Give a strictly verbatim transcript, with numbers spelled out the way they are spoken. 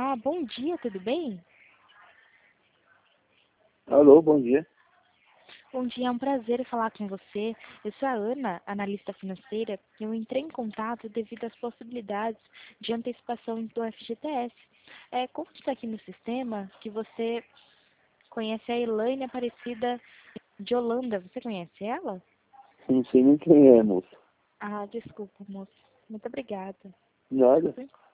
Ah, bom dia, tudo bem? Alô, bom dia. Bom dia, é um prazer falar com você. Eu sou a Ana, analista financeira, e eu entrei em contato devido às possibilidades de antecipação do F G T S. É, consta aqui no sistema que você conhece a Elaine Aparecida de Holanda. Você conhece ela? Não sei nem quem é, moço. Ah, desculpa, moço. Muito obrigada. Nada.